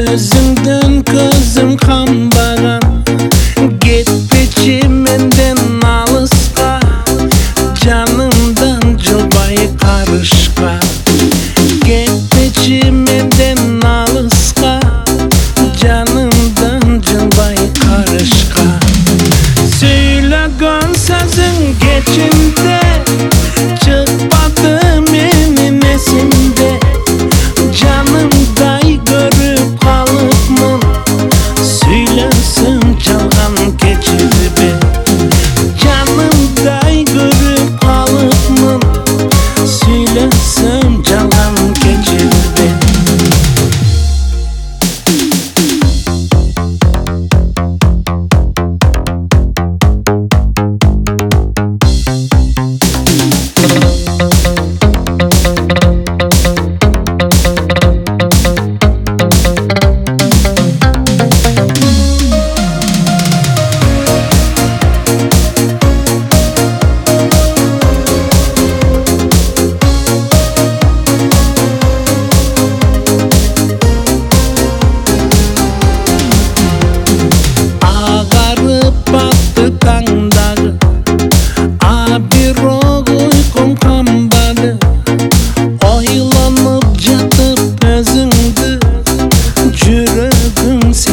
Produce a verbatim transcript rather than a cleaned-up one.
Özüңдөн көзүм камбаган, кетпечи менден алыска, жанымдан жылбай карышка. Кетпечи менден алыска, жанымдан жылбай карышка. Сүйлөгөн сөзүң кечимде, чыкпады менин эсимде. Жанымдай көрүп калыпмын, сүйлөсөм жалган кечирбе. Жанымдай көрүп калыпмын, сүйлөсөм жалган кечирбе. Таңдагы, а бирок уйкум камбады. Ойлонуп жатып өзүңдү, жүрөгүң